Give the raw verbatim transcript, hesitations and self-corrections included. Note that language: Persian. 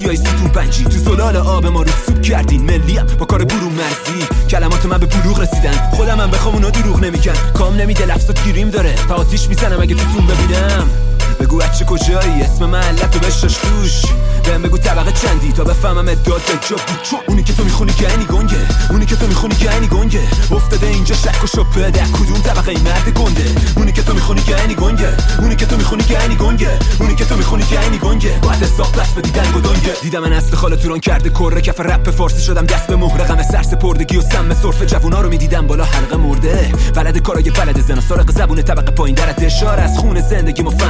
مافیای ستون پنجی تو زلال آب ما رو سوب کردین. ملیم با کار برون مرزی، کلمات من به بلوغ رسیدن. خودم هم بخوام اونا دروغ نمیگن، کام نمیده لفظات گیریم داره. تا آتیش میزنم اگه توتون ببینم. بگو بچه کجایی، اسم محلتو بشاش توش. بهم بگو طبقه چندی تا بفهمم اداد جا بود. اونی که تو میخونی که اینی گنگه، اونی که تو میخونی که اینی گنگه. افتاده اینجا شک و شبه در کدوم طبقه این مرد گنده. اونی که تو میخونی که اینی گنگه، اونی که تو میخونی که اینی گنگه. اونی که تو میخونی که اینی گنگه. باید حساب دست بدی دنگ و دنگه. دیدم من اصل خاله توران کرده کره کف رپ فارسی شدم دست به مهر. غم سر سپردگی و سم سرفه جوونا رو میدیدم بالا حلقه مرده. ولد کارای بلد زنا سارق زبون طبقه پایین در اشاره از خون زندگی مفهم.